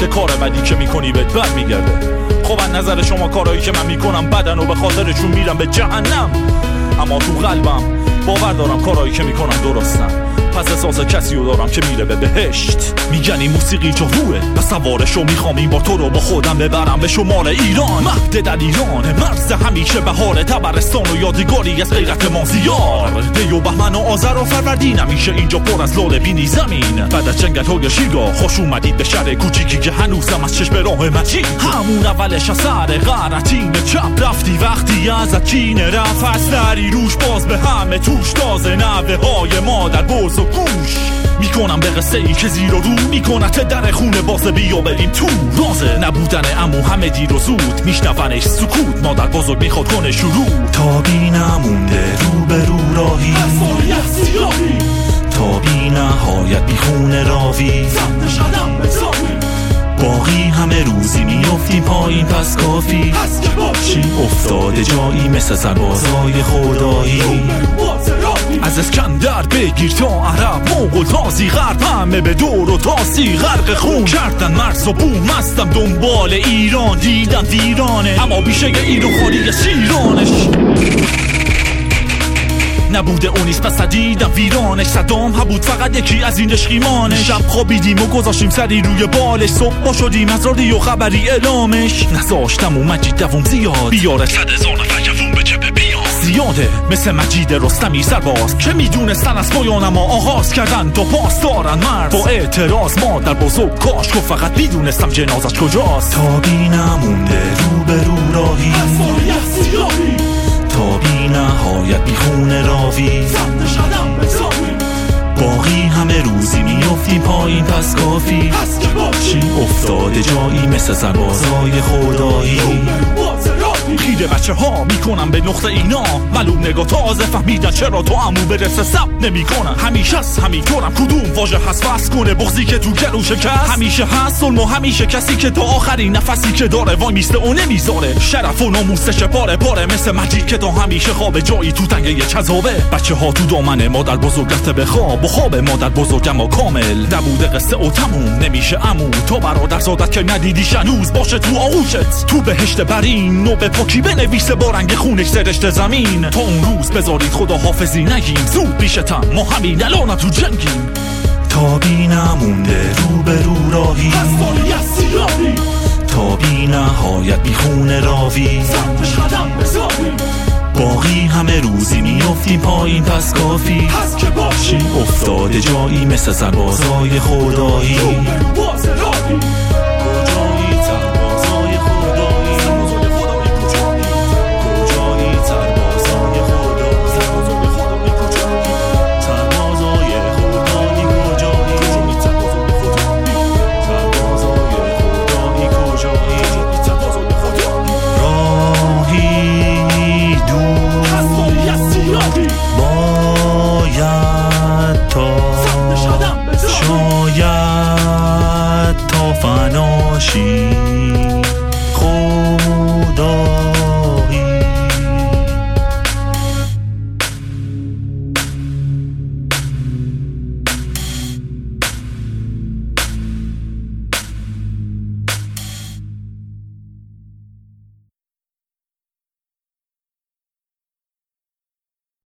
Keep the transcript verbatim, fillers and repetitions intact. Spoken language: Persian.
کار بدی که میکنی بهت بر میگرده. خب از نظر شما کارهایی که من میکنم بدن و به خاطرشون میرم به جهنم، اما تو قلبم باور دارم کارهایی که میکنم درستن. پس احساس کسی رو دارم که میره به بهشت. میگن این موسیقی جاروه و سوارشو میخوام این بار تو رو با خودم ببرم به شمال ایران. مهد در ایران مرز همیشه بهار تبرستان و یادگاری از غیرت ما زیار. دی و بهمن و آذر و فروردین همیشه اینجا پر از لاله بینی زمین. بعد از جنگل های شیرگاه خوش اومدید به شهر کوچیکی که هنوزم از چشم راه مجید. همون اولش از سر غرتین چپ رفتی وقتی از کینه رفت از دری روش باز به همه توش تازه نوه های مادر بز و گوش میکنم به قصه ای که زیر و رو میکنت در خونه باز بیا بریم تو. رازه نبودن امو همه دیر و زود میشنونش سکوت مادر بزرگ میخواد کنه شروع. تا بی نمونده رو به رو راهی تا بی نهایت بی خونه راوی باقی همه روزی میافتیم پایین پس کافی چی افتاده جایی مثل سربازای خدایی. از اسکندر بگیر تا عرب مغول تازی غرب همه به دور و تاسی غرق خون کردن مرز و بوم. مستم دنبال ایران دیدم ویرانه اما بیشه اینو خالی از شیرانش نبوده اونیست پس دیدم ویرانش. صدام بود فقط یکی از این عشقیمانش. شب خوابیدیم و گذاشتیم سری روی بالش صبح شدیم از رادیو خبری اعلامش. نذاشتم و مجید دوم زیاد بیاره صد هزار نفر جوون به چپه بیاد زیاده مثل مجید رستمی سرباز که میدونستن از پایان ما آغاز کردن تا پاس دارن مرد با اعتراض مادر بزرگ کاش که فقط میدونستم جنازش کجاست. تا بی نمونده رو به رو راهی تا بی نهایت بی خونه راوی باقی همه روزی میافتیم پایین پس کافی چی افتاده جایی مثل سربازای خدایی. خیره بچه ها میکنم به نقطه اینا معلوم نگاه تازه فهمیدن چرا تو عمو برسه سب نمی کنن. همیشه هست همینطورم کدوم واژه هست فست کنه بغضی که تو گلو شکست. همیشه هست ظلم و همیشه کسی که تا آخرین نفسی که داره وای میسته و نمیذاره. شرف و ناموسش پاره پاره مثل مجید که تا همیشه خواب جایی تو تنگه یه چذابه. بچه ها تو دامنه مادر بزرگ رفته به خواب و خواب مادر بزرگم و کامل نبوده قصه و تموم نمیشه عمو تو برادر زادت که ندیدی شنوز باشه تو آغوشت تو بهشت برین و به پاکی بنویسه با رنگ خونش سرشت زمین. تا اون روز بذارید خدا حافظی نگیم زود پیشتم ما همین الان تو جنگیم. تا بی نمونده رو به رو راهی تا بی نهایت بی خونه راوی باقی همه روزی میافتیم پایین پس کافی چی افتاده جایی مثل سربازای خدایی.